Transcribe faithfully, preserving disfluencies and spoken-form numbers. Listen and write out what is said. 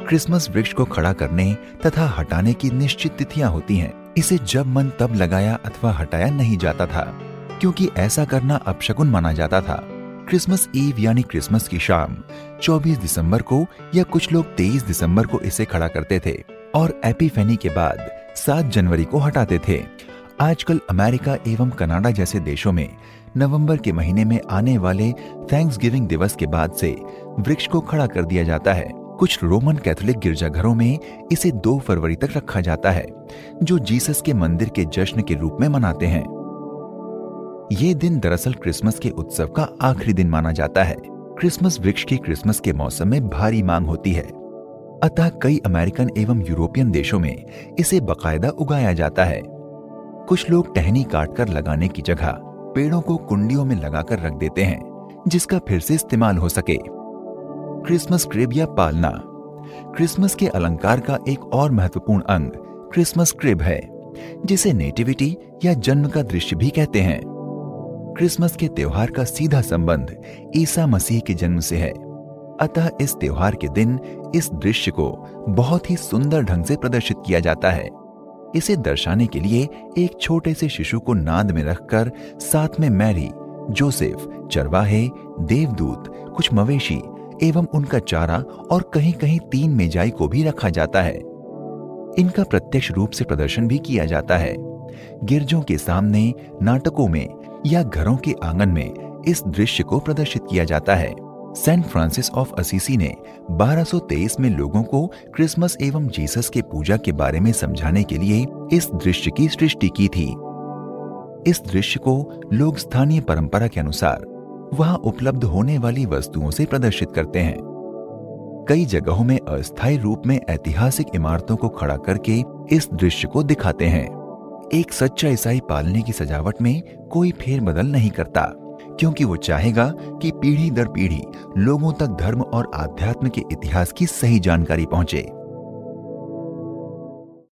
Christmas वृक्ष को खड़ा करने तथा हटाने की निश्चित तिथियां होती हैं। इसे जब मन तब लगाया अथवा हटाया नहीं जाता था, क्योंकि ऐसा करना अपशकुन माना जाता था। क्रिसमस ईव यानी क्रिसमस की शाम चौबीस दिसंबर को या कुछ लोग तेईस दिसंबर को इसे खड़ा करते थे और एपिफेनी के बाद सात जनवरी को हटाते थे। आजकल अमेरिका एवं कनाडा जैसे देशों में नवंबर के महीने में आने वाले थैंक्सगिविंग दिवस के बाद से वृक्ष को खड़ा कर दिया जाता है। कुछ रोमन कैथोलिक गिरजाघरों में इसे दो फरवरी तक रखा जाता है, जो जीसस के मंदिर के जश्न के रूप में मनाते हैं। ये दिन दरअसल क्रिसमस के उत्सव का आखिरी दिन माना जाता है। क्रिसमस वृक्ष की क्रिसमस के मौसम में भारी मांग होती है, अतः कई अमेरिकन एवं यूरोपियन देशों में इसे बाकायदा उगाया जाता है। कुछ लोग टहनी काटकर लगाने की जगह पेड़ों को कुंडियों में लगाकर रख देते हैं, जिसका फिर से इस्तेमाल हो सके। क्रिसमस क्रिब या पालना क्रिसमस के अलंकार का एक और महत्वपूर्ण अंग क्रिसमस क्रिब है, जिसे नेटिविटी या जन्म का दृश्य भी कहते हैं। क्रिसमस के त्योहार का सीधा संबंध ईसा मसीह के जन्म से है, अतः इस त्योहार के दिन इस दृश्य को बहुत ही सुंदर ढंग से प्रदर्शित किया जाता है। इसे दर्शाने के लिए एक छोटे से शिशु को नाद में रखकर साथ में मैरी, जोसेफ, चरवाहे, देवदूत, कुछ मवेशी एवं उनका चारा और कहीं कहीं तीन मेजाई को भी रखा जाता है। इनका प्रत्यक्ष रूप से प्रदर्शन भी किया जाता है। गिरजों के सामने, नाटकों में या घरों के आंगन में इस दृश्य को प्रदर्शित किया जाता है। सेंट फ्रांसिस ऑफ असीसी ने बारह सौ तेईस में लोगों को क्रिसमस एवं जीसस के पूजा के बारे में समझाने के लिए इस दृश्य की सृष्टि की थी। इस दृश्य को लोग स्थानीय परंपरा के अनुसार वहां उपलब्ध होने वाली वस्तुओं से प्रदर्शित करते हैं। कई जगहों में अस्थायी रूप में ऐतिहासिक इमारतों को खड़ा करके इस दृश्य को दिखाते हैं। एक सच्चा ईसाई पालने की सजावट में कोई फेरबदल नहीं करता, क्योंकि वो चाहेगा कि पीढ़ी दर पीढ़ी लोगों तक धर्म और आध्यात्म के इतिहास की सही जानकारी पहुंचे।